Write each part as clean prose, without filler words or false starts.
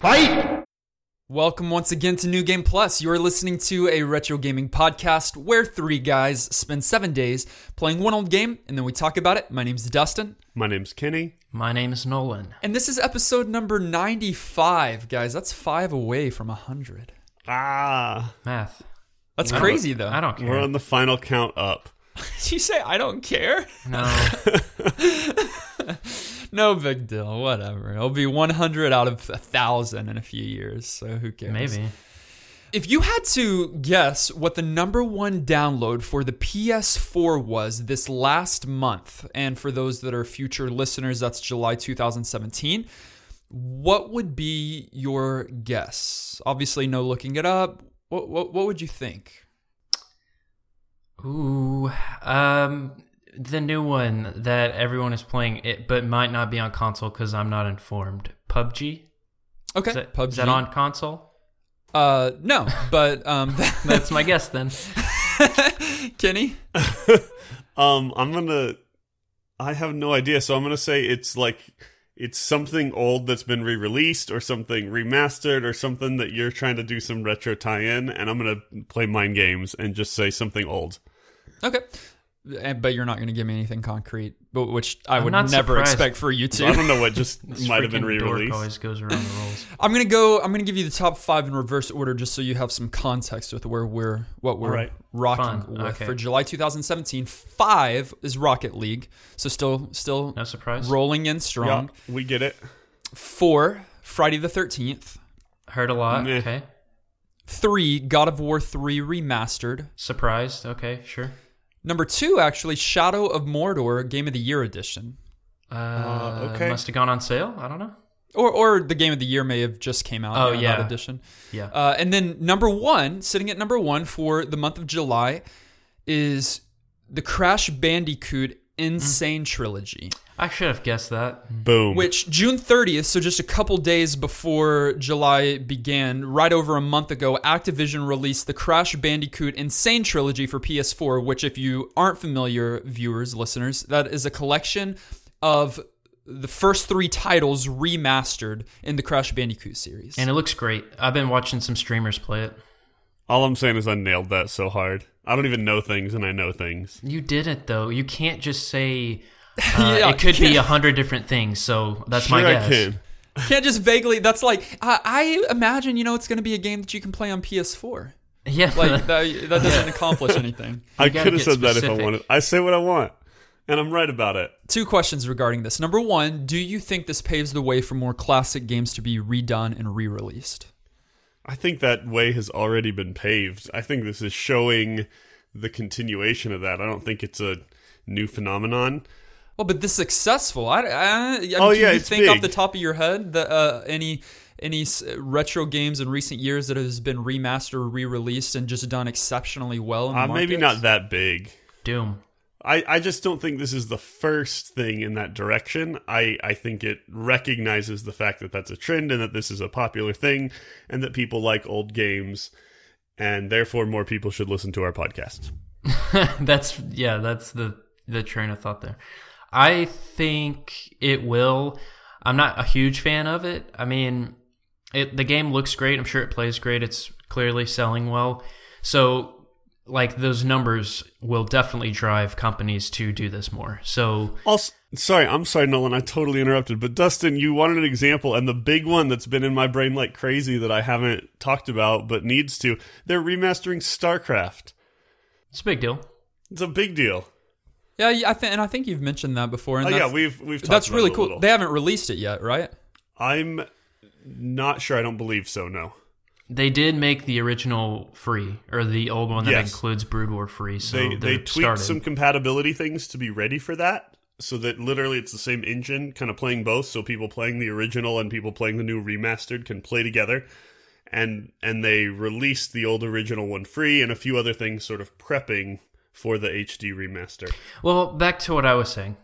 Fight! Welcome once again to New Game Plus. You are listening to a retro gaming podcast where three guys spend 7 days playing one old game and then we talk about it. My name's Dustin. My name's Kenny. My name is Nolan. And this is episode number 95, guys. That's 5 away from 100. Math. That's crazy, though. I don't care. We're on the final count up. Did you say I don't care? No. No big deal. Whatever. It'll be 100 out of 1,000 in a few years, so who cares? Maybe. If you had to guess what the number one download for the PS4 was this last month, and for those that are future listeners, that's July 2017, what would be your guess? Obviously, no looking it up. What would you think? Ooh, the new one that everyone is playing, it but might not be on console because I'm not informed. PUBG? Okay, PUBG. Is that on console? No, but That's my guess then. Kenny? I have no idea, so I'm gonna say it's something old that's been re-released or something remastered or something that you're trying to do some retro tie-in, and I'm gonna play mind games and just say something old. Okay. But you're not going to give me anything concrete, which I would not never surprised. expect for you to. I don't know what just This might have been freaking dork re-released. always goes around the rules. I'm gonna give you the top 5 in reverse order, just so you have some context with what we're rocking Fun. with. Okay. For July 2017, 5 is Rocket League, so still No surprise. rolling in strong. Yeah, we get it. 4, Friday the 13th. Heard a lot. Meh. Okay. 3, God of War 3 remastered. Surprised. Okay, sure. Number 2, actually, Shadow of Mordor Game of the Year edition. Okay. Must have gone on sale. I don't know. Or the Game of the Year may have just came out. Oh, That edition. Yeah. And then number 1, sitting at number 1 for the month of July, is the Crash Bandicoot Insane Trilogy. I should have guessed that. Boom. Which June 30th, so just a couple days before July began, right over a month ago, Activision released the Crash Bandicoot Insane Trilogy for PS4, which if you aren't familiar, viewers, listeners, that is a collection of the first 3 titles remastered in the Crash Bandicoot series. And it looks great. I've been watching some streamers play it. All I'm saying is I nailed that so hard. I don't even know things, and I know things. You didn't, though. You can't just say Yeah, it could be 100 different things, so that's Sure my guess. I can. Can't just vaguely, that's like, I imagine, it's going to be a game that you can play on PS4. Yeah. Like, that doesn't accomplish anything. I gotta could have get said that if I specific. wanted. I say what I want, and I'm right about it. 2 questions regarding this. Number 1, do you think this paves the way for more classic games to be redone and re-released? I think that way has already been paved. I think this is showing the continuation of that. I don't think it's a new phenomenon. Well, but this successful. Can yeah, you it's think off big. the top of your head that any retro games in recent years that has been remastered or re-released and just done exceptionally well in the Maybe markets? not that big. Doom. I just don't think this is the first thing in that direction. I think it recognizes the fact that that's a trend and that this is a popular thing and that people like old games and therefore more people should listen to our podcast. That's the train of thought there. I think it will. I'm not a huge fan of it. I mean, the game looks great. I'm sure it plays great. It's clearly selling well. So, like, those numbers will definitely drive companies to do this more. So, Also, I'm sorry, Nolan, I totally interrupted, but Dustin, you wanted an example, and the big one that's been in my brain like crazy that I haven't talked about but needs to, they're remastering StarCraft. it's a big deal. It's a big deal. Yeah, I think you've mentioned that before. And Oh yeah, that's- we've talked that's about really it a cool. little. They haven't released it yet, right? I'm not sure. I don't believe so. No. They did make the original free, or the old one that Yes. includes Brood War free. So They they're tweaked started. some compatibility things to be ready for that, so that literally it's the same engine, kind of playing both. So people playing the original and people playing the new remastered can play together. And they released the old original one free, and a few other things sort of prepping for the HD remaster. Well, back to what I was saying.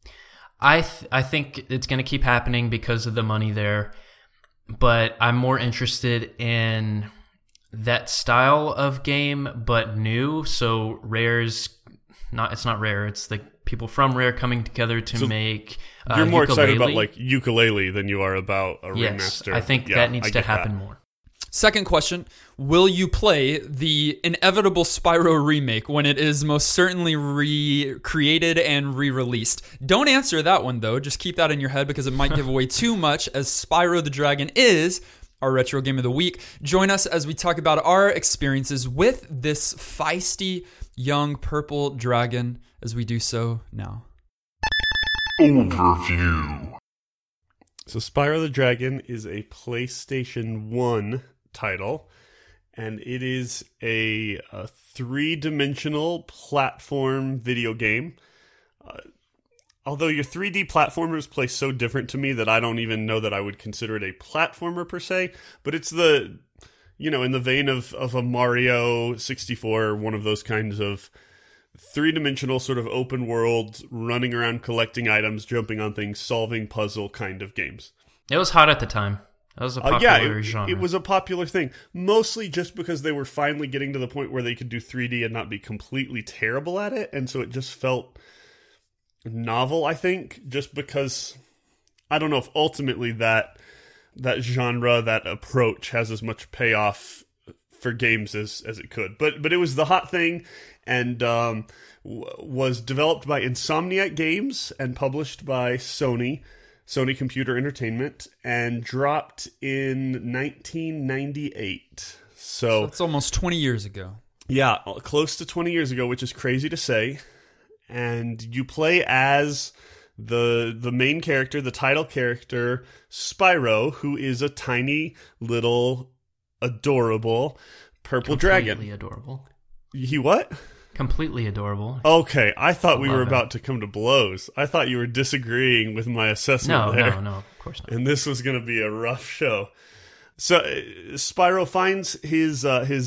I think it's going to keep happening because of the money there, but I'm more interested in that style of game, but new. So Rare's it's not Rare. It's the people from Rare coming together to make you're more excited about Yooka-Laylee. like Yooka-Laylee than you are about a Yes, remaster. I think Yeah, that needs I to get happen that. more. Second question, will you play the inevitable Spyro remake when it is most certainly recreated and re-released? Don't answer that one, though. Just keep that in your head because it might give away too much, as Spyro the Dragon is our Retro Game of the Week. Join us as we talk about our experiences with this feisty young purple dragon as we do so now. Overview. So Spyro the Dragon is a PlayStation 1 title, and it is a three-dimensional platform video game. Although your 3D platformers play so different to me that I don't even know that I would consider it a platformer per se, but it's in the vein of a Mario 64, one of those kinds of three-dimensional sort of open world, running around collecting items, jumping on things, solving puzzle kind of games. It was hot at the time. That was a popular genre. It was a popular thing, mostly just because they were finally getting to the point where they could do 3D and not be completely terrible at it, and so it just felt novel, I think, just because I don't know if ultimately that genre, that approach has as much payoff for games as it could. But it was the hot thing, and was developed by Insomniac Games and published by Sony Computer Entertainment, and dropped in 1998. So It's almost 20 years ago. yeah, close to 20 years ago, which is crazy to say. And you play as the main character, the title character, Spyro, who is a tiny little adorable purple dragon. Completely adorable. He what? Completely adorable. Okay, I thought we were love about to come to blows. I thought you were disagreeing with my assessment there. No, of course not. And this was going to be a rough show. So Spyro finds his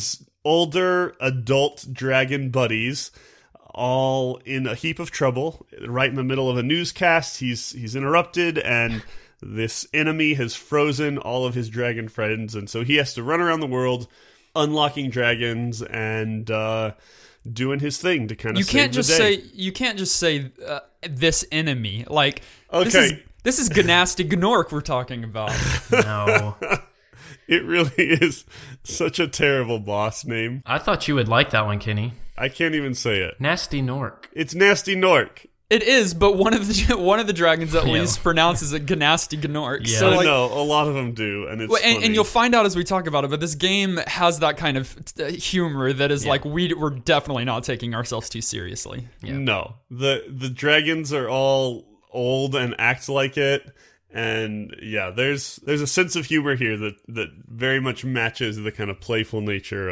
older adult dragon buddies all in a heap of trouble. Right in the middle of a newscast, he's interrupted, and this enemy has frozen all of his dragon friends, and so he has to run around the world unlocking dragons and doing his thing to kind of save the day. You can't just say this enemy. Like, Okay. this is Gnasty Gnorc we're talking about. No. It really is such a terrible boss name. I thought you would like that one, Kenny. I can't even say it. Nasty Nork. It's Nasty Nork. It is, but one of the dragons at Yeah. least pronounces it Gnasty Gnorc. Yeah. So I like, know, a lot of them do, and it's well, funny. and you'll find out as we talk about it, but this game has that kind of humor that is like we're definitely not taking ourselves too seriously. Yeah. No, the dragons are all old and act like it, and yeah, there's a sense of humor here that very much matches the kind of playful nature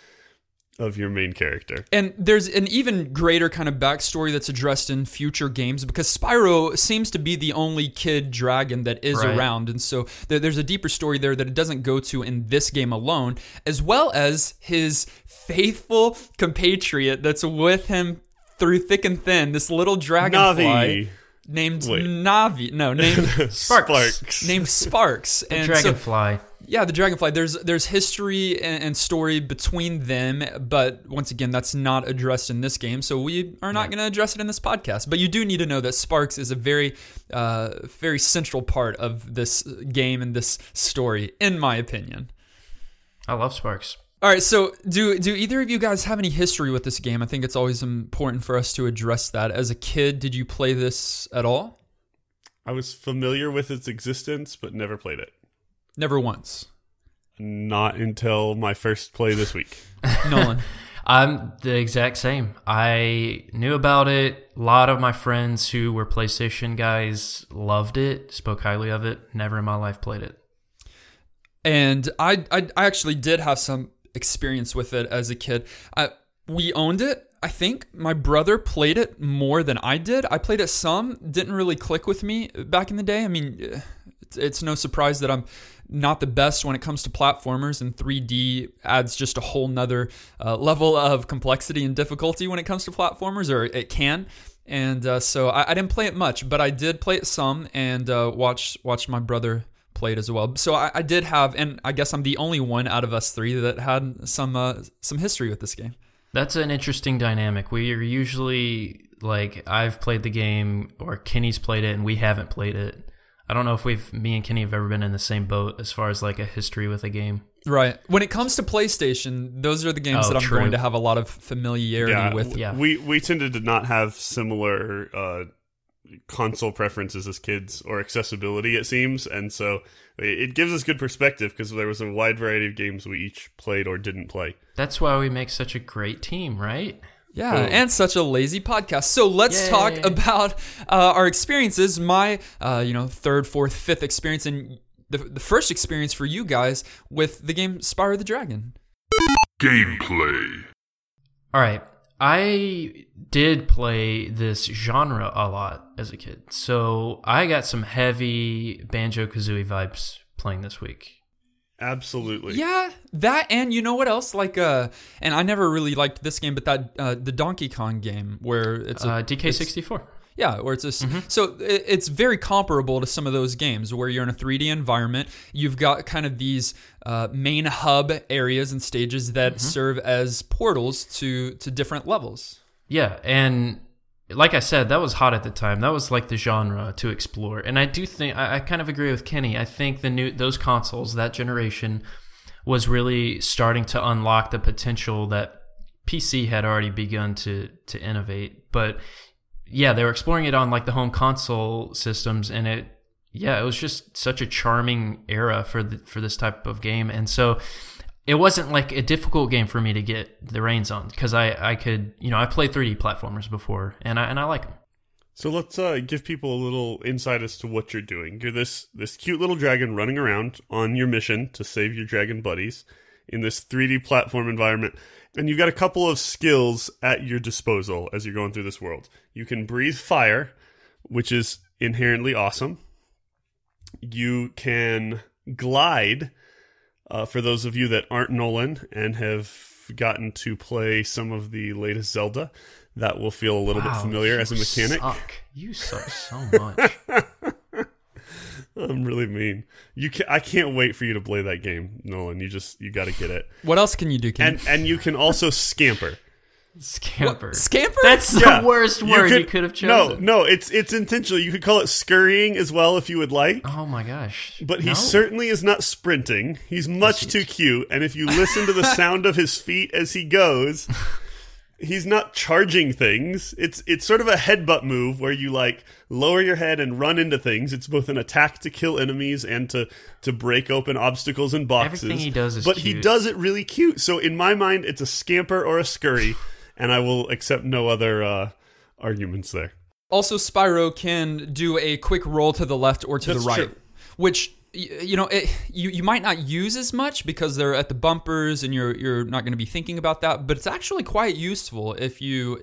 of your main character. And there's an even greater kind of backstory that's addressed in future games, because Spyro seems to be the only kid dragon that is Right. around. And so there's a deeper story there that it doesn't go to in this game alone, as well as his faithful compatriot that's with him through thick and thin, this little dragonfly Navi. named Wait. Navi. No, named Sparks. named Sparks. The And so- dragonfly. yeah, the Dragonfly. There's history and story between them, but once again, that's not addressed in this game, so we are not going to address it in this podcast. But you do need to know that Sparks is a very, very central part of this game and this story, in my opinion. I love Sparks. All right, so do either of you guys have any history with this game? I think it's always important for us to address that. As a kid, did you play this at all? I was familiar with its existence, but never played it. Never once. Not until my first play this week. Nolan. I'm the exact same. I knew about it. A lot of my friends who were PlayStation guys loved it, spoke highly of it. Never in my life played it. And I actually did have some experience with it as a kid. We owned it. I think my brother played it more than I did. I played it some. Didn't really click with me back in the day. I mean, it's no surprise that I'm not the best when it comes to platformers, and 3D adds just a whole nother level of complexity and difficulty when it comes to platformers, or it can. And so I didn't play it much, but I did play it some, and watched my brother play it as well. So I did have, and I guess I'm the only one out of us three that had some history with this game. That's an interesting dynamic. We are usually Like, I've played the game, or Kenny's played it, and we haven't played it. I don't know if me and Kenny have ever been in the same boat as far as like a history with a game. Right. When it comes to PlayStation, those are the games that I'm going to have a lot of familiarity with. Yeah. We tended to not have similar console preferences as kids, or accessibility, it seems, and so it gives us good perspective because there was a wide variety of games we each played or didn't play. That's why we make such a great team, right? Yeah, Boom. and such a lazy podcast. So let's talk about our experiences. My, third, fourth, fifth experience, and the first experience for you guys with the game Spyro the Dragon. Gameplay. All right. I did play this genre a lot as a kid, so I got some heavy Banjo-Kazooie vibes playing this week. Absolutely. Yeah, that, and you know what else? Like, and I never really liked this game, but that the Donkey Kong game where it's a DK64. Yeah, where it's a so it's very comparable to some of those games where you're in a 3D environment. You've got kind of these main hub areas and stages that serve as portals to different levels. Yeah, and like I said, that was hot at the time. That was like the genre to explore. And I do think I kind of agree with Kenny. I think those consoles, that generation, was really starting to unlock the potential that PC had already begun to innovate. But yeah, they were exploring it on like the home console systems, and it was just such a charming era for this type of game. And so it wasn't like a difficult game for me to get the reins on, because I could, I played 3D platformers before, and I like them. So let's give people a little insight as to what you're doing. You're this cute little dragon running around on your mission to save your dragon buddies in this 3D platform environment. And you've got a couple of skills at your disposal as you're going through this world. You can breathe fire, which is inherently awesome. You can glide, for those of you that aren't Nolan and have gotten to play some of the latest Zelda. That will feel a little bit familiar as a mechanic. You suck so much. I'm really mean. I can't wait for you to play that game, Nolan. You got to get it. What else can you do, Ken? And you can also scamper. Scamper. What? Scamper? That's the worst word you could have chosen. No, it's intentional. You could call it scurrying as well if you would like. Oh my gosh. But he certainly is not sprinting. He's much too cute. And if you listen to the sound of his feet as he goes, he's not charging things. It's sort of a headbutt move where you like lower your head and run into things. It's both an attack to kill enemies and to break open obstacles and boxes. Everything he does is but cute. He does it really cute. So in my mind, it's a scamper or a scurry, and I will accept no other arguments there. Also, Spyro can do a quick roll to the left or to the right, which you might not use as much because they're at the bumpers and you're not going to be thinking about that, but it's actually quite useful if you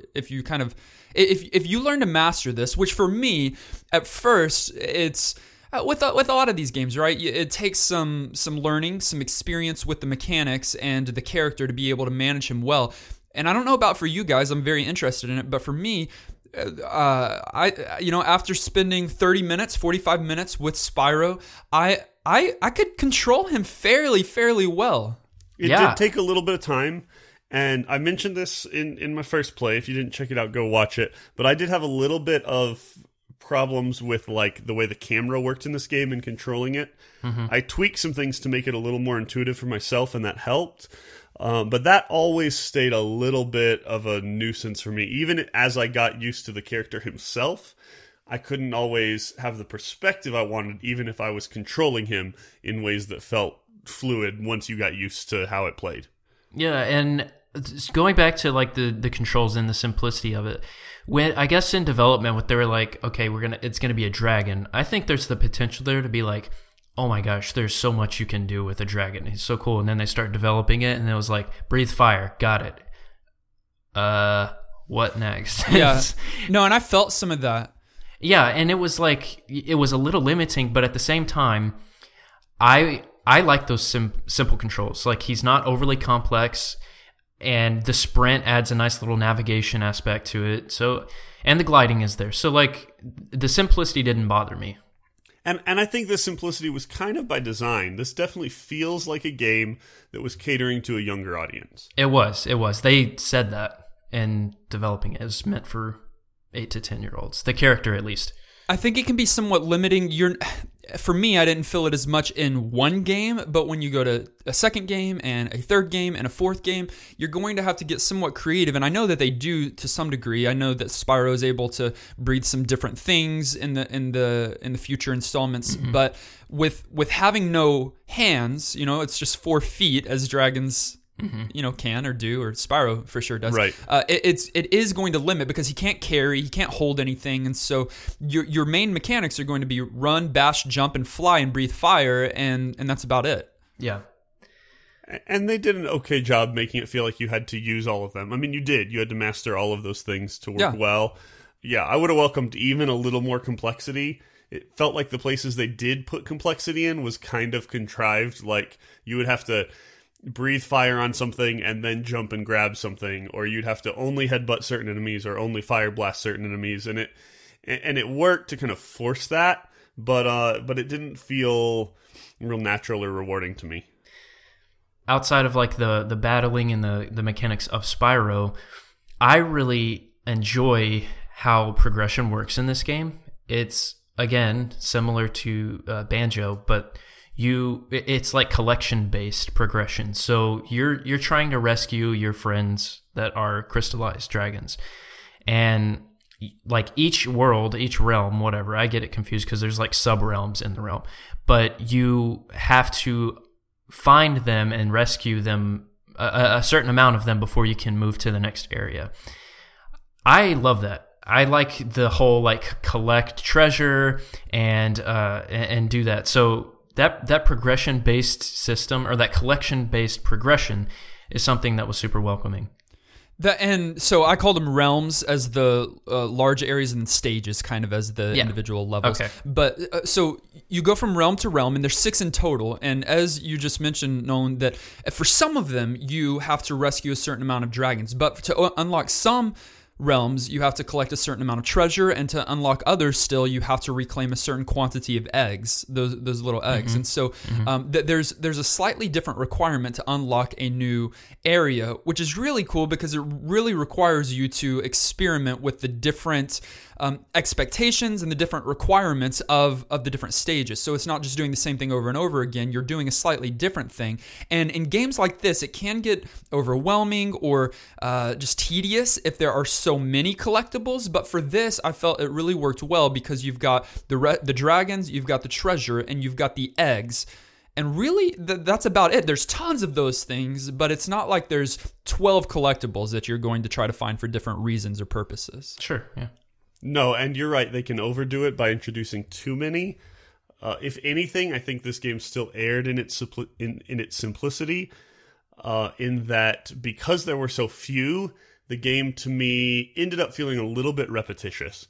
learn to master this, which for me at first it's with a lot of these games, right? It takes some learning, some experience with the mechanics and the character to be able to manage him well. And I don't know about for you guys, I'm very interested in it, but for me, after spending 30 minutes, 45 minutes with Spyro, I could control him fairly well. It did take a little bit of time, and I mentioned this in my first play. If you didn't check it out, go watch it. But I did have a little bit of problems with like the way the camera worked in this game and controlling it. I tweaked some things to make it a little more intuitive for myself, and that helped. But that always stayed a little bit of a nuisance for me. Even as I got used to the character himself, I couldn't always have the perspective I wanted, even if I was controlling him in ways that felt fluid once you got used to how it played. Yeah, and going back to like the controls and the simplicity of it, when I guess in development, what they were like, okay, it's gonna be a dragon. I think there's the potential there to be like, oh my gosh, there's so much you can do with a dragon. He's so cool. And then they start developing it, and it was like, breathe fire, got it. What next? Yeah. No, and I felt some of that. Yeah, and it was like, it was a little limiting, but at the same time, I like those simple controls. Like, he's not overly complex, and the sprint adds a nice little navigation aspect to it. So, and the gliding is there. So, like, the simplicity didn't bother me. And I think this simplicity was kind of by design. This definitely feels like a game that was catering to a younger audience. It was. They said that in developing it. It was meant for 8 to 10-year-olds. The character, at least. I think it can be somewhat limiting. For me, I didn't feel it as much in one game, but when you go to a second game and a third game and a fourth game, you're going to have to get somewhat creative. And I know that they do to some degree. I know that Spyro is able to breathe some different things in the future installments, but with having no hands, it's just 4 feet as dragons can or do, or Spyro for sure does. Right. It is going to limit because he can't carry, he can't hold anything, and so your main mechanics are going to be run, bash, jump, and fly, and breathe fire, and that's about it. Yeah. And they did an okay job making it feel like you had to use all of them. I mean, you did. You had to master all of those things to work well. Yeah, I would have welcomed even a little more complexity. It felt like the places they did put complexity in was kind of contrived. Like, you would have to breathe fire on something and then jump and grab something, or you'd have to only headbutt certain enemies or only fire blast certain enemies, and it worked to kind of force that, but it didn't feel real natural or rewarding to me. Outside of like the battling and the mechanics of Spyro, I really enjoy how progression works in this game. It's again similar to Banjo, but it's like collection based progression. So you're trying to rescue your friends that are crystallized dragons, and like each world, each realm, whatever, I get it confused because there's like sub realms in the realm, but you have to find them and rescue them, a certain amount of them, before you can move to the next area. I love that. I like the whole like collect treasure and do that. So that progression-based system, or that collection-based progression, is something that was super welcoming. And so I called them realms as the large areas, and stages kind of as the individual levels. Okay. But so you go from realm to realm, and there's 6 in total. And as you just mentioned, Nolan, that for some of them you have to rescue a certain amount of dragons. But to unlock some realms, you have to collect a certain amount of treasure, and to unlock others still, you have to reclaim a certain quantity of eggs, those little eggs. And so there's a slightly different requirement to unlock a new area, which is really cool because it really requires you to experiment with the different expectations and the different requirements of the different stages. So it's not just doing the same thing over and over again. You're doing a slightly different thing. And in games like this, it can get overwhelming or just tedious if there are so many collectibles. But for this, I felt it really worked well because you've got the dragons, you've got the treasure, and you've got the eggs. And really, that's about it. There's tons of those things, but it's not like there's 12 collectibles that you're going to try to find for different reasons or purposes. Sure, yeah. No, and you're right. They can overdo it by introducing too many. If anything, I think this game still erred in its simplicity, in that because there were so few, the game to me ended up feeling a little bit repetitious.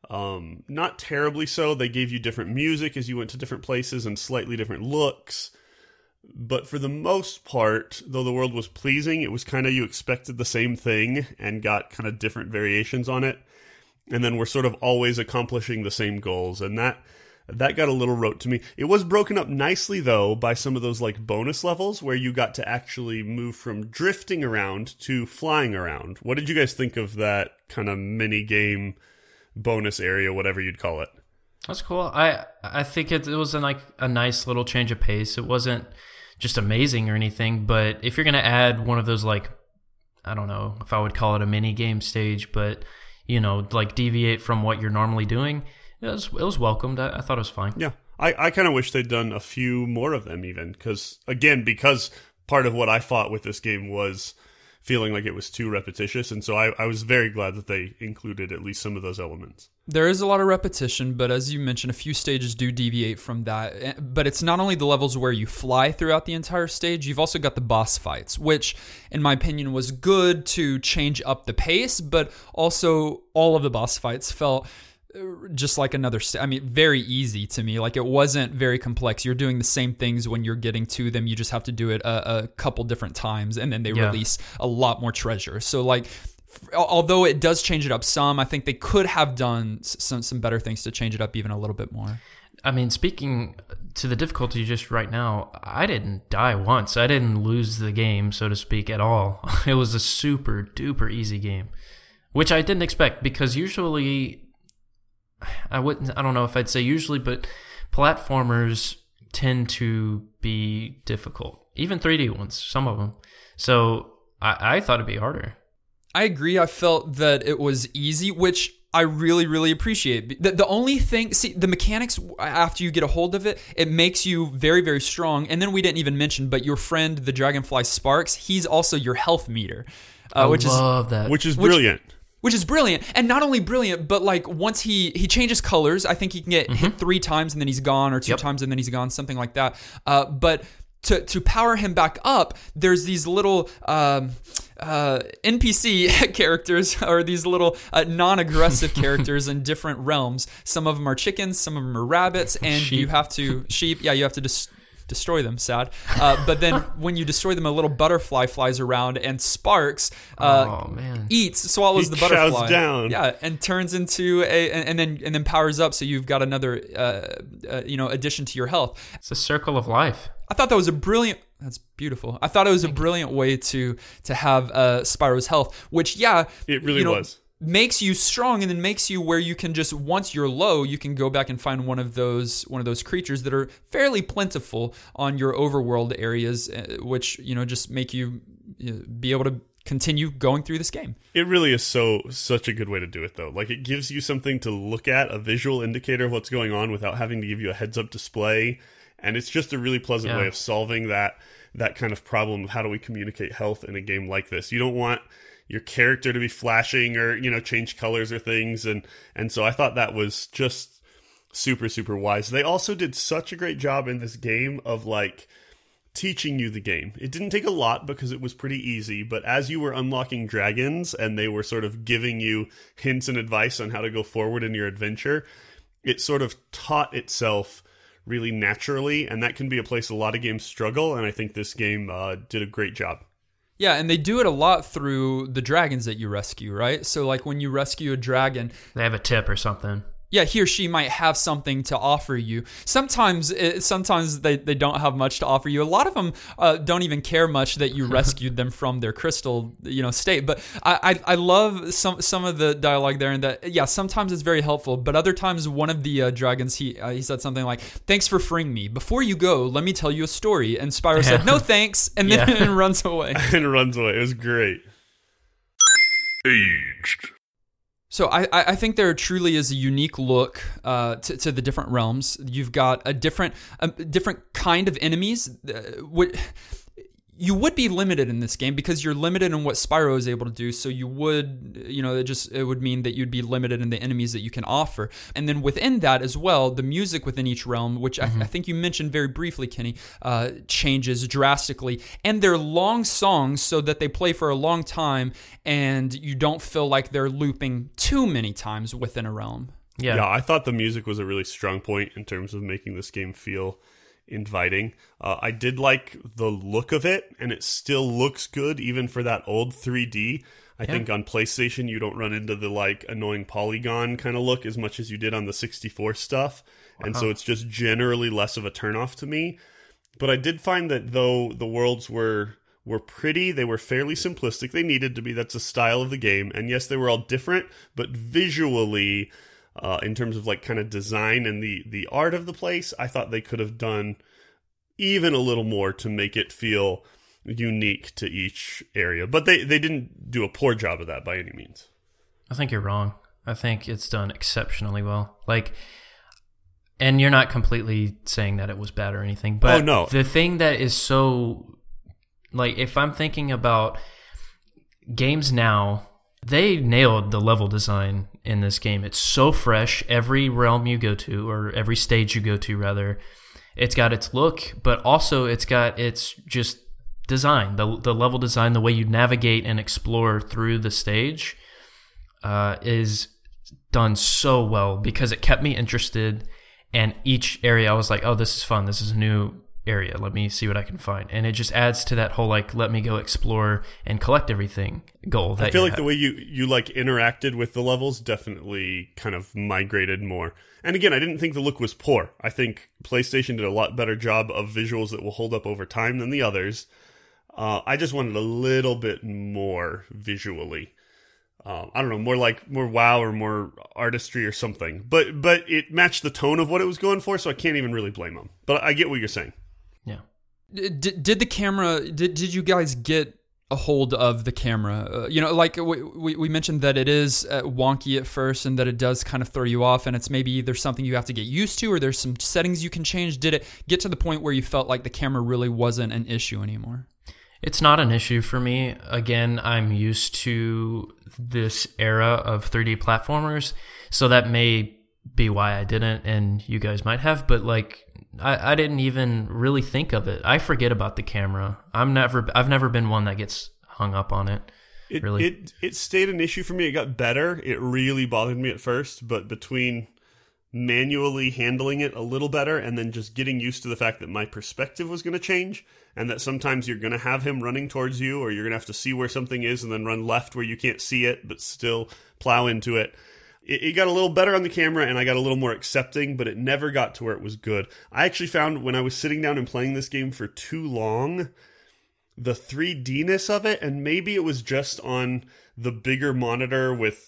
Not terribly so. They gave you different music as you went to different places and slightly different looks. But for the most part, though the world was pleasing, it was kind of you expected the same thing and got kind of different variations on it. And then we're sort of always accomplishing the same goals. And that got a little rote to me. It was broken up nicely, though, by some of those like bonus levels where you got to actually move from drifting around to flying around. What did you guys think of that kind of mini-game bonus area, whatever you'd call it? That's cool. I think it was a nice little change of pace. It wasn't just amazing or anything, but if you're going to add one of those, like, I don't know if I would call it a mini-game stage, but like deviate from what you're normally doing, it was welcomed. I thought it was fine. Yeah. I kind of wish they'd done a few more of them even, because part of what I fought with this game was feeling like it was too repetitious, and so I was very glad that they included at least some of those elements. There is a lot of repetition, but as you mentioned, a few stages do deviate from that. But it's not only the levels where you fly throughout the entire stage, you've also got the boss fights, which, in my opinion, was good to change up the pace, but also all of the boss fights felt just like another very easy to me. Like, it wasn't very complex. You're doing the same things when you're getting to them. You just have to do it a couple different times, and then they release a lot more treasure. So, like, although it does change it up some, I think they could have done some better things to change it up even a little bit more. I mean, speaking to the difficulty just right now, I didn't die once. I didn't lose the game, so to speak, at all. It was a super duper easy game, which I didn't expect, because usually I don't know if I'd say usually, but platformers tend to be difficult, even 3D ones, some of them. So I thought it'd be harder. I agree. I felt that it was easy, which I really, really appreciate. The only thing, the mechanics, after you get a hold of it, it makes you very, very strong. And then we didn't even mention, but your friend, the Dragonfly Sparks, he's also your health meter. I love that. Which is brilliant. Which is brilliant. And not only brilliant, but like once he changes colors, I think he can get hit 3 times and then he's gone, or 2 times and then he's gone, something like that. But to power him back up, there's these little NPC characters, or these little non-aggressive characters in different realms. Some of them are chickens, some of them are rabbits, and you have to destroy them. Sad. But then when you destroy them, a little butterfly flies around, and Sparks swallows the butterfly. Chows down. Yeah, and turns into and then powers up, so you've got another addition to your health. It's a circle of life. I thought that was that's beautiful. I thought it was a brilliant way to have Spyro's health, which it really was. Makes you strong, and then makes you where you can just, once you're low, you can go back and find one of those creatures that are fairly plentiful on your overworld areas, which just make you be able to continue going through this game. It really is such a good way to do it, though. Like, it gives you something to look at, a visual indicator of what's going on without having to give you a heads-up display. And it's just a really pleasant way of solving that kind of problem of how do we communicate health in a game like this. You don't want your character to be flashing or, change colors or things. And so I thought that was just super, super wise. They also did such a great job in this game of, like, teaching you the game. It didn't take a lot because it was pretty easy, but as you were unlocking dragons and they were sort of giving you hints and advice on how to go forward in your adventure, it sort of taught itself really naturally, and that can be a place a lot of games struggle, and I think this game did a great job. Yeah, and they do it a lot through the dragons that you rescue, right? So like when you rescue a dragon, they have a tip or something. Yeah, he or she might have something to offer you. Sometimes they don't have much to offer you. A lot of them don't even care much that you rescued them from their crystal, state. But I love some of the dialogue there, and that sometimes it's very helpful. But other times, one of the dragons he said something like, "Thanks for freeing me. Before you go, let me tell you a story." And Spyro said, "No thanks," and then runs away. And runs away. It was great. Aged. So I think there truly is a unique look to the different realms. You've got a different kind of enemies. You would be limited in this game because you're limited in what Spyro is able to do. So you would, it would mean that you'd be limited in the enemies that you can offer. And then within that as well, the music within each realm, which I think you mentioned very briefly, Kenny, changes drastically. And they're long songs so that they play for a long time and you don't feel like they're looping too many times within a realm. Yeah, I thought the music was a really strong point in terms of making this game feel inviting. I did like the look of it, and it still looks good even for that old 3D. I think on PlayStation you don't run into the like annoying polygon kind of look as much as you did on the 64 stuff. And so it's just generally less of a turnoff to me. But I did find that though the worlds were pretty, they were fairly simplistic. They needed to be. That's the style of the game. And yes, they were all different, but visually in terms of like kind of design and the art of the place, I thought they could have done even a little more to make it feel unique to each area. But they didn't do a poor job of that by any means. I think you're wrong. I think it's done exceptionally well. And you're not completely saying that it was bad or anything. But no. The thing that is so, if I'm thinking about games now, they nailed the level design in this game. It's so fresh. Every realm you go to, or every stage you go to, rather, it's got its look, but also it's got its just design. The level design, the way you navigate and explore through the stage is done so well because it kept me interested. And each area, I was like, oh, this is fun. This is a new area. Let me see what I can find. And it just adds to that whole, let me go explore and collect everything goal. I feel like the way you interacted with the levels definitely kind of migrated more. And again, I didn't think the look was poor. I think PlayStation did a lot better job of visuals that will hold up over time than the others. I just wanted a little bit more visually. I don't know, more wow or more artistry or something. But it matched the tone of what it was going for, so I can't even really blame them. But I get what you're saying. Yeah. Did the camera? Did you guys get a hold of the camera? Like we mentioned that it is wonky at first, and that it does kind of throw you off, and it's maybe either something you have to get used to, or there's some settings you can change. Did it get to the point where you felt like the camera really wasn't an issue anymore? It's not an issue for me. Again, I'm used to this era of 3D platformers, so that may be why I didn't, and you guys might have, but like I didn't even really think of it. I forget about the camera. I've never been one that gets hung up on it. Really. It stayed an issue for me. It got better. It really bothered me at first, but between manually handling it a little better and then just getting used to the fact that my perspective was going to change, and that sometimes you're going to have him running towards you, or you're going to have to see where something is and then run left where you can't see it but still plow into it. It got a little better on the camera, and I got a little more accepting, but it never got to where it was good. I actually found when I was sitting down and playing this game for too long, the 3D-ness of it, and maybe it was just on the bigger monitor with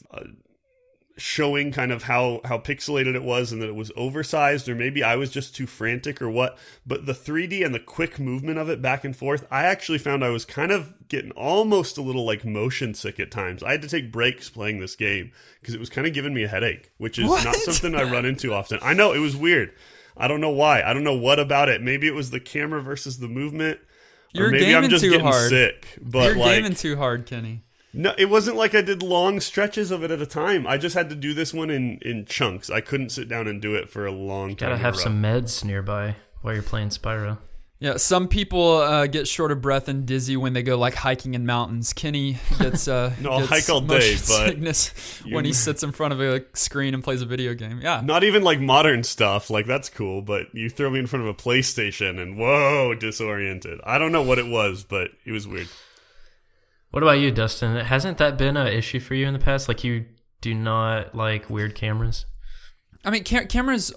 showing kind of how pixelated it was and that it was oversized, or maybe I was just too frantic or what, but the 3D and the quick movement of it back and forth, I actually found I was kind of getting almost a little like motion sick at times. I had to take breaks playing this game because it was kind of giving me a headache, which is not something I run into often. I know, it was weird. I don't know why. I don't know what about it. Maybe it was the camera versus the movement. You're or maybe gaming I'm just too getting hard. sick. But You're gaming too hard, Kenny. No, it wasn't like I did long stretches of it at a time. I just had to do this one in chunks. I couldn't sit down and do it for a long time. Gotta have some meds nearby while you're playing Spyro. Yeah, some people get short of breath and dizzy when they go like hiking in mountains. Kenny gets no, I'll hike all day, motion but sickness when he sits in front of a screen and plays a video game. Yeah, not even like modern stuff. Like that's cool, but you throw me in front of a PlayStation and whoa, disoriented. I don't know what it was, but it was weird. What about you, Dustin? Hasn't that been an issue for you in the past? Like you do not like weird cameras? I mean, cameras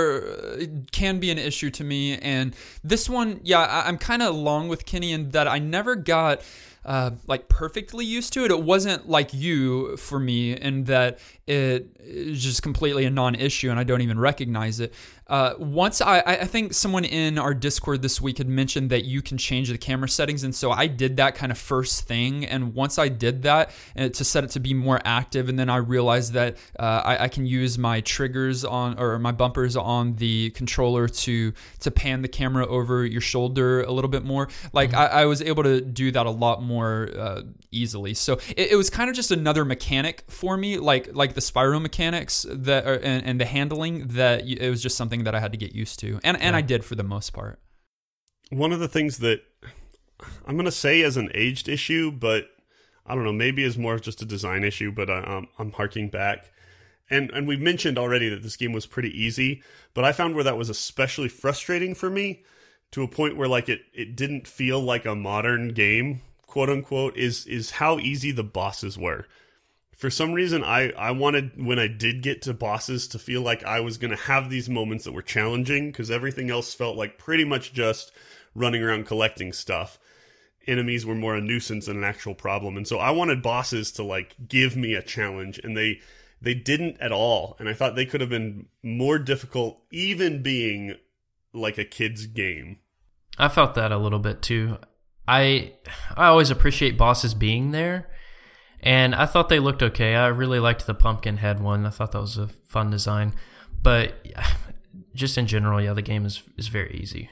can be an issue to me, and this one, yeah, I'm kind of along with Kenny in that I never got like perfectly used to it. It wasn't like you for me in that it is just completely a non-issue and I don't even recognize it. Once I think someone in our Discord this week had mentioned that you can change the camera settings, and so I did that kind of first thing, and once I did that to set it to be more active, and then I realized that I can use my triggers on, or my bumpers on the controller to pan the camera over your shoulder a little bit more. Like I was able to do that a lot more easily. So it was kind of just another mechanic for me, like the Spyro mechanics that and the handling, that it was just something that I had to get used to, and I did for the most part. One of the things that I'm going to say as an aged issue, but I don't know, maybe is more of just a design issue, but I'm harking back. And we've mentioned already that this game was pretty easy, but I found where that was especially frustrating for me, to a point where like it didn't feel like a modern game, quote unquote, is how easy the bosses were. For some reason, I wanted, when I did get to bosses, to feel like I was going to have these moments that were challenging, because everything else felt like pretty much just running around collecting stuff. Enemies were more a nuisance than an actual problem. And so I wanted bosses to like give me a challenge, and they didn't at all. And I thought they could have been more difficult, even being like a kid's game. I felt that a little bit too. I always appreciate bosses being there, and I thought they looked okay. I really liked the pumpkin head one. I thought that was a fun design. But just in general, yeah, the game is very easy.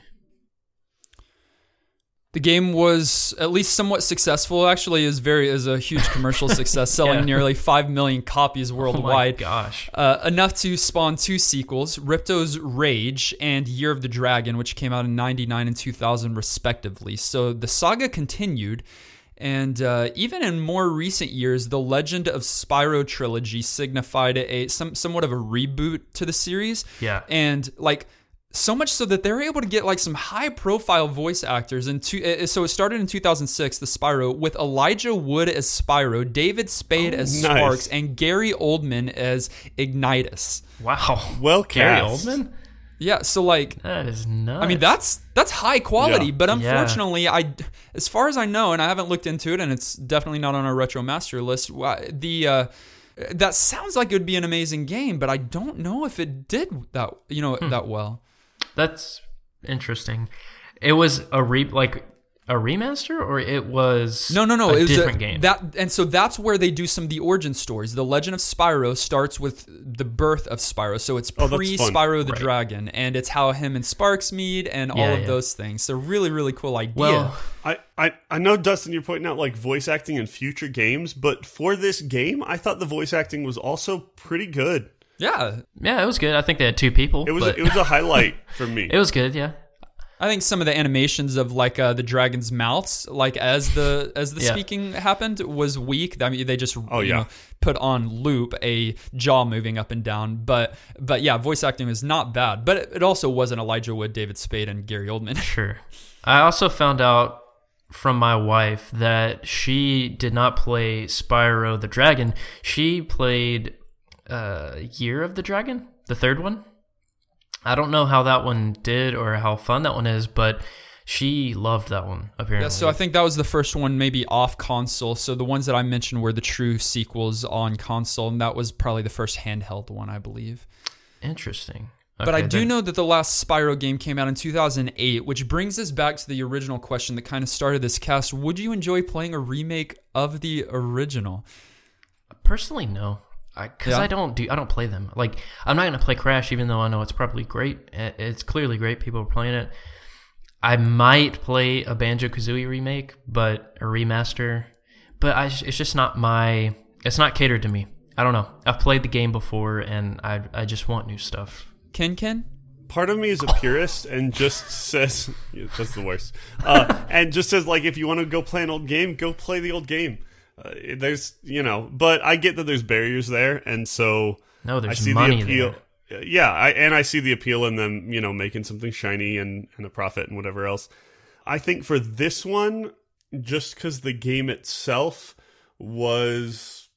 The game was at least somewhat successful. Actually, is a huge commercial success, selling nearly 5 million copies worldwide. Oh my gosh. Enough to spawn 2 sequels, Ripto's Rage and Year of the Dragon, which came out in 1999 and 2000 respectively. So the saga continued, and even in more recent years, the Legend of Spyro trilogy signified somewhat of a reboot to the series. Yeah. And like, so much so that they were able to get like some high-profile voice actors. So it started in 2006, the Spyro, with Elijah Wood as Spyro, David Spade as Sparks, and Gary Oldman as Ignitus. Wow. Well Gary cast. Oldman? Yeah, so like That is nuts. I mean that's high quality, Yeah. but unfortunately as far as I know, and I haven't looked into it and it's definitely not on our Retro Master list, that sounds like it would be an amazing game, but I don't know if it did that that well. That's interesting. It was a remaster, or it was No. a It was different game. And so that's where they do some of the origin stories. The Legend of Spyro starts with the birth of Spyro, so it's Oh, that's pre-Spyro the Right. Dragon, and it's how him and Sparks meet and all of those things. So really, really cool idea. Well, I know, Dustin, you're pointing out like voice acting in future games, but for this game, I thought the voice acting was also pretty good. yeah, yeah, it was good. I think they had 2 people. It was but it was a highlight for me. it was good. Yeah. I think some of the animations of like the dragon's mouths, like as the Yeah. speaking happened, was weak. I mean, they just yeah. put on loop a jaw moving up and down. But yeah, voice acting was not bad. But it also wasn't Elijah Wood, David Spade, and Gary Oldman. Sure. I also found out from my wife that she did not play Spyro the Dragon. She played Year of the Dragon, the third one. I don't know how that one did or how fun that one is, but she loved that one, apparently. Yeah, so I think that was the first one maybe off console. So the ones that I mentioned were the true sequels on console, and that was probably the first handheld one, I believe. Interesting. But I Okay, do then- know that the last Spyro game came out in 2008, which brings us back to the original question that kind of started this cast. Would you enjoy playing a remake of the original? Personally, no. Because Yeah. I don't play them. Like, I'm not going to play Crash, even though I know it's probably great. It's clearly great. People are playing it. I might play a Banjo-Kazooie remake, but a remaster. But it's just not it's not catered to me. I don't know. I've played the game before, and I just want new stuff. Ken? Part of me is a purist and just says, yeah, that's the worst, and just says, like, if you want to go play an old game, go play the old game. There's, but I get that there's barriers there, and so No, there's I see money the appeal. there. Yeah, I see the appeal in them, making something shiny and a profit and whatever else. I think for this one, just because the game itself was,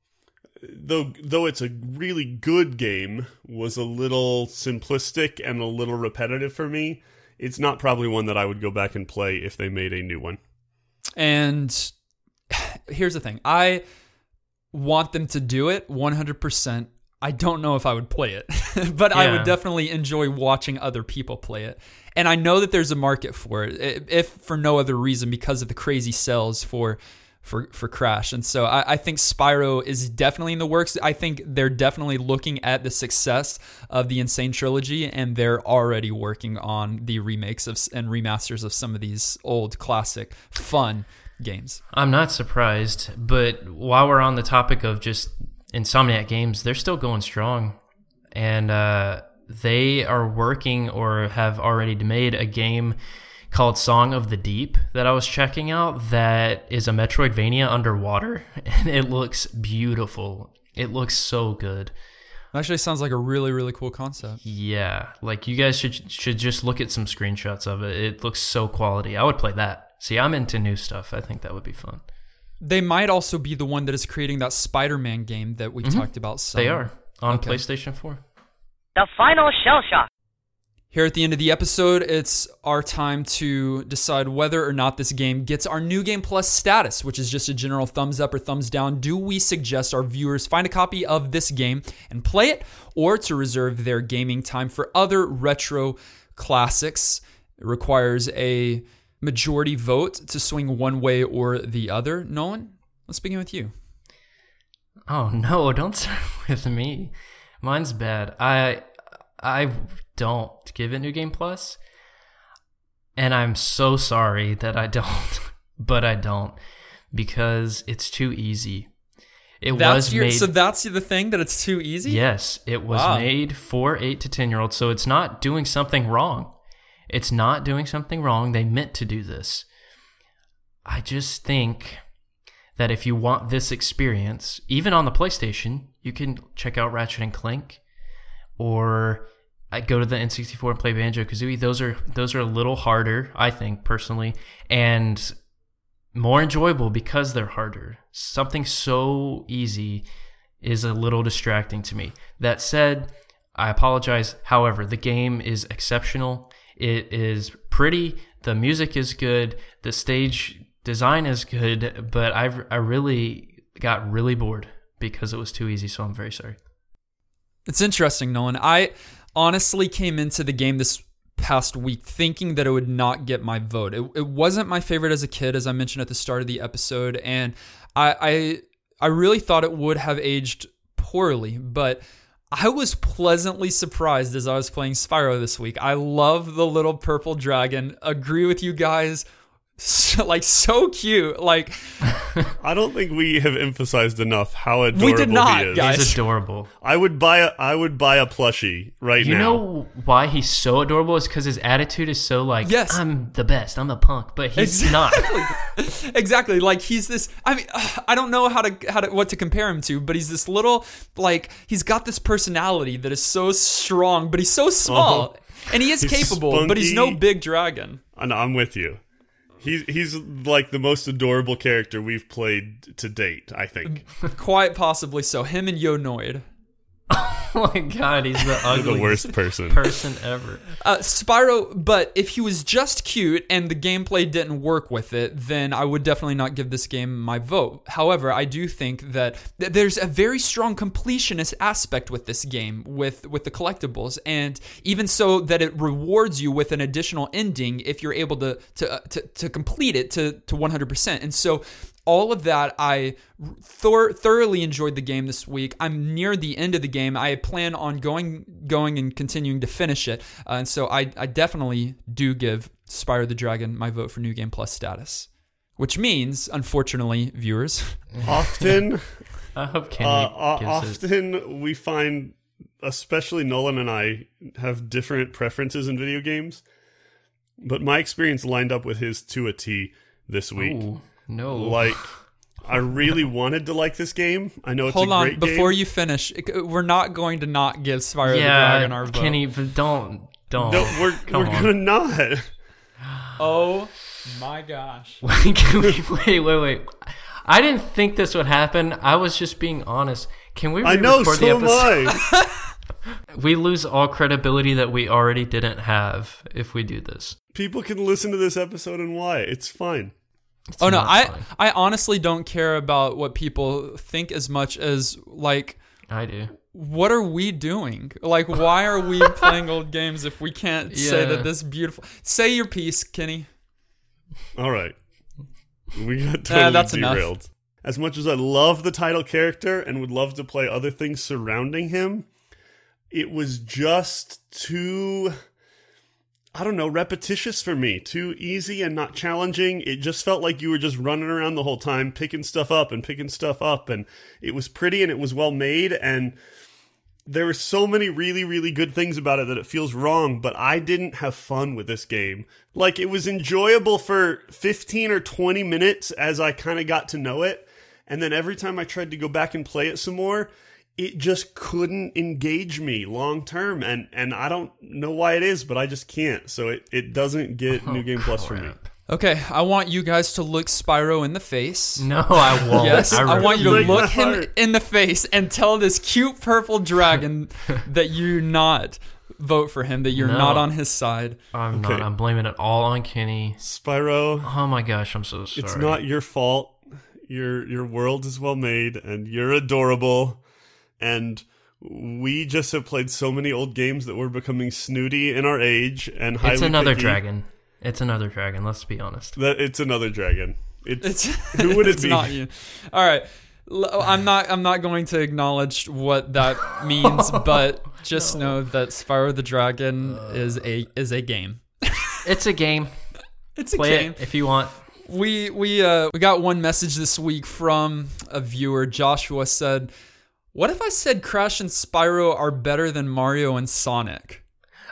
though it's a really good game, was a little simplistic and a little repetitive for me. It's not probably one that I would go back and play if they made a new one. And here's the thing. I want them to do it 100%. I don't know if I would play it, but I would Yeah. definitely enjoy watching other people play it. And I know that there's a market for it, if for no other reason, because of the crazy sales for Crash. And so I think Spyro is definitely in the works. I think they're definitely looking at the success of the Insane Trilogy, and they're already working on the remakes and remasters of some of these old classic fun games. I'm not surprised, but while we're on the topic of just Insomniac Games, they're still going strong, and they are working or have already made a game called Song of the Deep that I was checking out that is a Metroidvania underwater, and it looks beautiful. It looks so good. It actually sounds like a really, really cool concept. Yeah, like you guys should just look at some screenshots of it. It looks so quality. I would play that. See, I'm into new stuff. I think that would be fun. They might also be the one that is creating that Spider-Man game that we've talked about. Some. They are on Okay. PlayStation 4. The final shell shock. Here at the end of the episode, it's our time to decide whether or not this game gets our New Game Plus status, which is just a general thumbs up or thumbs down. Do we suggest our viewers find a copy of this game and play it, or to reserve their gaming time for other retro classics? It requires a majority vote to swing one way or the other. Nolan, let's begin with you. Oh no, don't start with me. Mine's bad. I don't give it New Game Plus. And I'm so sorry that I don't. But I don't. Because it's too easy. So that's the thing, that it's too easy? Yes, it was made for 8 to 10-year-olds, so it's not doing something wrong. It's not doing something wrong. They meant to do this. I just think that if you want this experience, even on the PlayStation, you can check out Ratchet and Clank, or I go to the N64 and play Banjo-Kazooie. Those are a little harder, I think, personally, and more enjoyable because they're harder. Something so easy is a little distracting to me. That said, I apologize. However, the game is exceptional. It is pretty. The music is good. The stage design is good. But I really got really bored because it was too easy. So I'm very sorry. It's interesting, Nolan. I honestly came into the game this past week thinking that it would not get my vote. It wasn't my favorite as a kid, as I mentioned at the start of the episode, and I really thought it would have aged poorly, but I was pleasantly surprised as I was playing Spyro this week. I love the little purple dragon. Agree with you guys. So cute. Like, I don't think we have emphasized enough how adorable we did not, he is. guys. He's adorable. I would buy a plushie right now. You know why he's so adorable is because his attitude is so like, Yes. I'm the best, I'm a punk, but he's not. Exactly. Like, he's this, I mean, I don't know what to compare him to, but he's this little, like, he's got this personality that is so strong, but he's so small. And he is He's capable, but he's no spunky. big dragon. And I'm with you. He's like the most adorable character we've played to date, I think. Quite possibly so. Him and Yonoid. Oh my god, he's the You're ugliest the worst person. person ever. Spyro, but if he was just cute and the gameplay didn't work with it, then I would definitely not give this game my vote. However, I do think that there's a very strong completionist aspect with this game, with the collectibles, and even so that it rewards you with an additional ending if you're able to complete it to 100%. And so all of that, I thoroughly enjoyed the game this week. I'm near the end of the game. I plan on going and continuing to finish it. And so I definitely do give Spyro the Dragon my vote for New Game Plus status. Which means, unfortunately, viewers... Often, I hope Kenny gives it. often we find, especially Nolan and I, have different preferences in video games. But my experience lined up with his to a T this week. Ooh, no. Like, I really wanted to like this game. I know it's Hold a on, great game. before you finish, we're not going to not give Spyro the Yeah, Dragon our vote. Kenny, but don't. No, we're gonna not. Oh my gosh. Wait. I didn't think this would happen. I was just being honest. Can we I know, re-record so the am episode? I. We lose all credibility that we already didn't have if we do this. People can listen to this episode and why. It's fine. It's Oh no, not fun. I honestly don't care about what people think as much as, like, I do. what are we doing? Like, why are we playing old games if we can't say Yeah. that this beautiful... Say your piece, Kenny. All right. We got totally that's enough. derailed. As much as I love the title character and would love to play other things surrounding him, it was just too, I don't know, repetitious for me. Too easy and not challenging. It just felt like you were just running around the whole time, picking stuff up. And it was pretty and it was well made. And there were so many really, really good things about it that it feels wrong, but I didn't have fun with this game. Like, it was enjoyable for 15 or 20 minutes as I kind of got to know it. And then every time I tried to go back and play it some more, it just couldn't engage me long term. And I don't know why it is, but I just can't. So it doesn't get New Game Plus for me. Okay, I want you guys to look Spyro in the face. No, I won't. Yes, I want you to Break my look him heart. in the face and tell this cute purple dragon that you not vote for him, that you're No. not on his side. I'm Okay. not. I'm blaming it all on Kenny. Spyro, Oh my gosh, I'm so sorry. it's not your fault. Your world is well made and you're adorable. And we just have played so many old games that we're becoming snooty in our age and highly It's another picky. dragon. It's another dragon. Let's be honest. That it's another dragon. It's Who would it it's be? not you. All right. I'm not going to acknowledge what that means, but just know that Spyro the Dragon is a game. It's a game. It's a Play game. it if you want. We got one message this week from a viewer. Joshua said, "What if I said Crash and Spyro are better than Mario and Sonic?"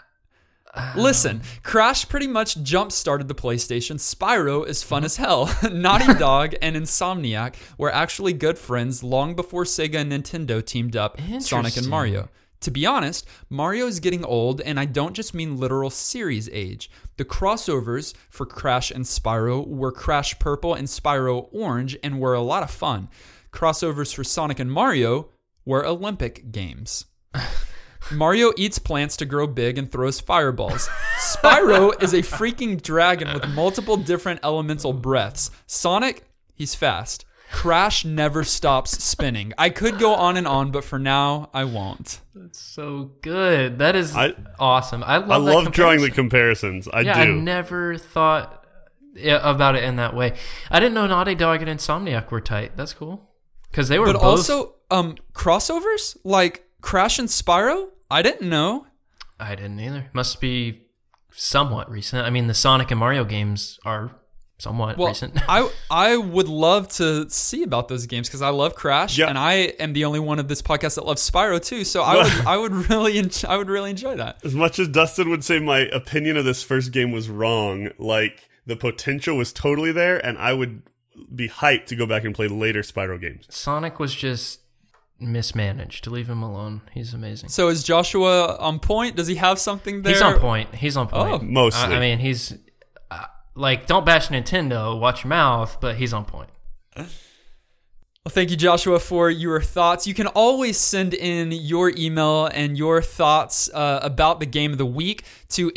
Listen, Crash pretty much jump-started the PlayStation. Spyro is fun as hell. Naughty Dog and Insomniac were actually good friends long before Sega and Nintendo teamed up Sonic and Interesting. Mario. To be honest, Mario is getting old, and I don't just mean literal series age. The crossovers for Crash and Spyro were Crash Purple and Spyro Orange and were a lot of fun. Crossovers for Sonic and Mario were Olympic Games. Mario eats plants to grow big and throws fireballs. Spyro is a freaking dragon with multiple different elemental breaths. Sonic, he's fast. Crash never stops spinning. I could go on and on, but for now, I won't. That's so good. That is awesome. I love drawing the comparisons. I do. I never thought about it in that way. I didn't know Naughty Dog and Insomniac were tight. That's cool. Because they were But both... also, crossovers? Like Crash and Spyro? I didn't know. I didn't either. Must be somewhat recent. I mean, the Sonic and Mario games are somewhat recent. I would love to see about those games because I love Crash, and I am the only one of this podcast that loves Spyro too. So I would really enjoy that. As much as Dustin would say my opinion of this first game was wrong, like the potential was totally there, and I would be hyped to go back and play later Spyro games. Sonic was just mismanaged. To leave him alone. He's amazing. So is Joshua on point? Does he have something there? He's on point. Oh, mostly. I mean, he's like, don't bash Nintendo. Watch your mouth, but he's on point. Well, thank you, Joshua, for your thoughts. You can always send in your email and your thoughts about the game of the week to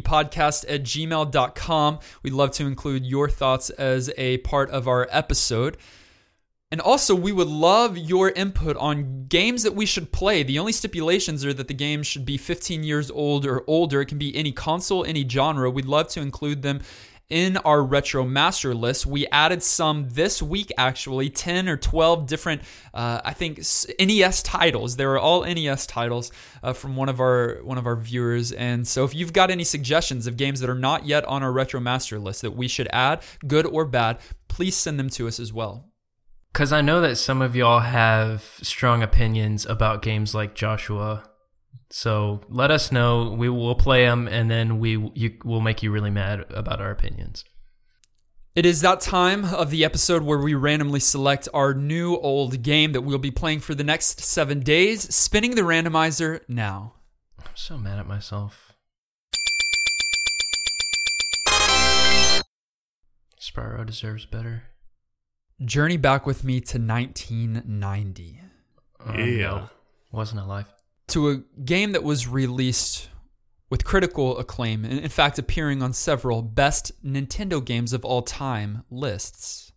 ngppodcast@gmail.com. We'd love to include your thoughts as a part of our episode. And also, we would love your input on games that we should play. The only stipulations are that the game should be 15 years old or older. It can be any console, any genre. We'd love to include them in our Retro Master list. We added some this week, actually, 10 or 12 different, I think, NES titles. They were all NES titles from one of our viewers. And so if you've got any suggestions of games that are not yet on our Retro Master list that we should add, good or bad, please send them to us as well. Because I know that some of y'all have strong opinions about games like Joshua. So let us know. We will play them, and then we'll make you really mad about our opinions. It is that time of the episode where we randomly select our new old game that we'll be playing for the next 7 days. Spinning the randomizer now. I'm so mad at myself. Spyro deserves better. Journey back with me to 1990. No, wasn't alive. To a game that was released with critical acclaim, and in fact appearing on several best Nintendo games of all time lists.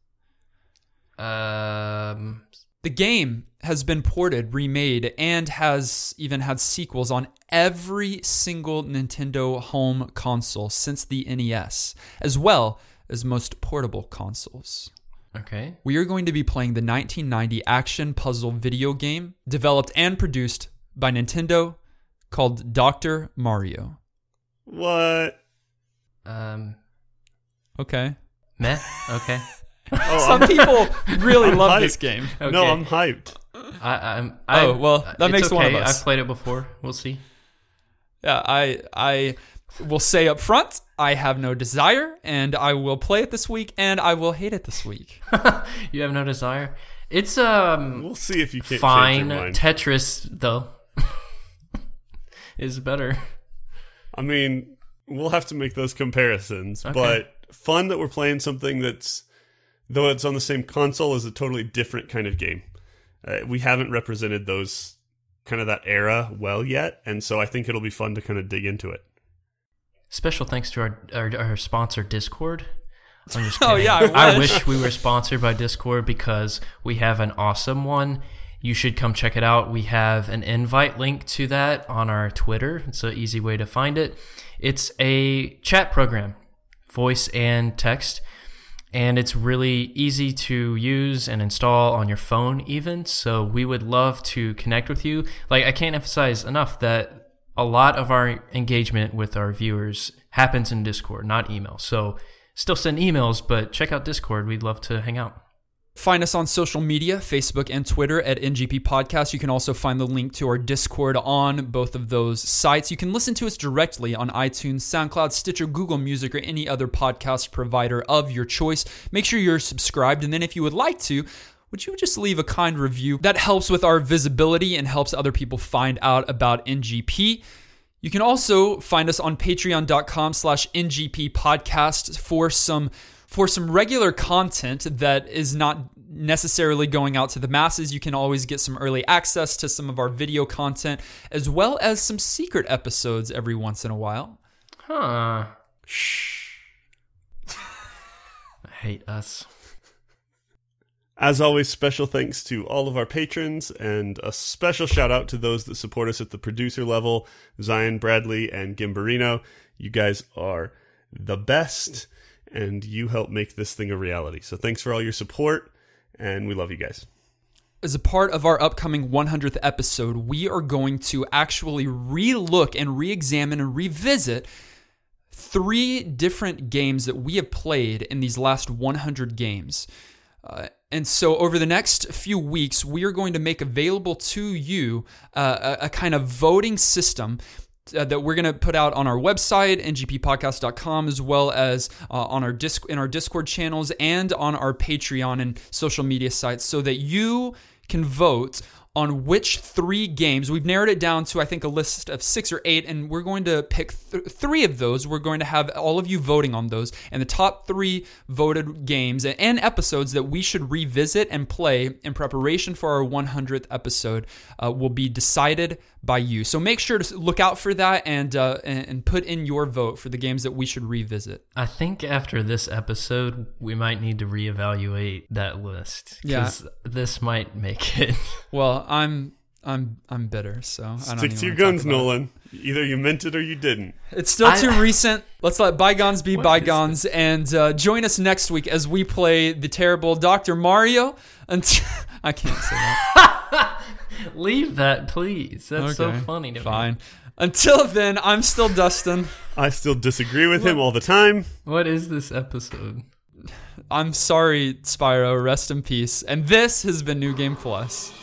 The game has been ported, remade, and has even had sequels on every single Nintendo home console since the NES, as well as most portable consoles. Okay. We are going to be playing the 1990 action puzzle video game developed and produced by Nintendo called Dr. Mario. What? Okay. Meh. Okay. Some people really I'm love hyped. this game. Okay. No, I'm hyped. That makes one of us. I've played it before. We'll see. Yeah, I will say up front, I have no desire, and I will play it this week, and I will hate it this week. You have no desire? It's We'll see if you can't fine. change your mind. Tetris, though, is better. I mean, we'll have to make those comparisons, Okay. but fun that we're playing something that's, though it's on the same console, is a totally different kind of game. We haven't represented those, kind of that era well yet, and so I think it'll be fun to kind of dig into it. Special thanks to our sponsor, Discord. I'm just kidding. Oh, yeah, I wish we were sponsored by Discord because we have an awesome one. You should come check it out. We have an invite link to that on our Twitter. It's an easy way to find it. It's a chat program, voice and text, and it's really easy to use and install on your phone even. So we would love to connect with you. Like, I can't emphasize enough that a lot of our engagement with our viewers happens in Discord, not email. So still send emails, but check out Discord. We'd love to hang out. Find us on social media, Facebook and Twitter at NGP Podcast. You can also find the link to our Discord on both of those sites. You can listen to us directly on iTunes, SoundCloud, Stitcher, Google Music, or any other podcast provider of your choice. Make sure you're subscribed, and then if you would like to, would you just leave a kind review? That helps with our visibility and helps other people find out about NGP. You can also find us on patreon.com/NGP podcast for some regular content that is not necessarily going out to the masses. You can always get some early access to some of our video content, as well as some secret episodes every once in a while. Huh. Shh. I hate us. As always, special thanks to all of our patrons, and a special shout out to those that support us at the producer level, Zion Bradley and Gimbarino. You guys are the best, and you help make this thing a reality. So thanks for all your support, and we love you guys. As a part of our upcoming 100th episode, we are going to actually re-look and re-examine and revisit 3 different games that we have played in these last 100 games. And so over the next few weeks, we are going to make available to you a kind of voting system that we're going to put out on our website, ngppodcast.com, as well as on our in our Discord channels and on our Patreon and social media sites, so that you can vote on which 3 games. We've narrowed it down to, I think, a list of 6 or 8, and we're going to pick 3 of those. We're going to have all of you voting on those, and the top 3 voted games and episodes that we should revisit and play in preparation for our 100th episode will be decided by you. So make sure to look out for that and put in your vote for the games that we should revisit. I think after this episode, we might need to reevaluate that list, because this might make it. Well, I'm bitter, so I don't Stick even to your wanna talk guns, about it. Nolan. Either you meant it or you didn't. It's still too recent. Let's let bygones be bygones, and join us next week as we play the terrible Dr. Mario. Until I can't say that. Leave that, please. That's so Okay, funny to me. Fine. Until then, I'm still Dustin. I still disagree with him all the time. What is this episode? I'm sorry, Spyro. Rest in peace. And this has been New Game Plus.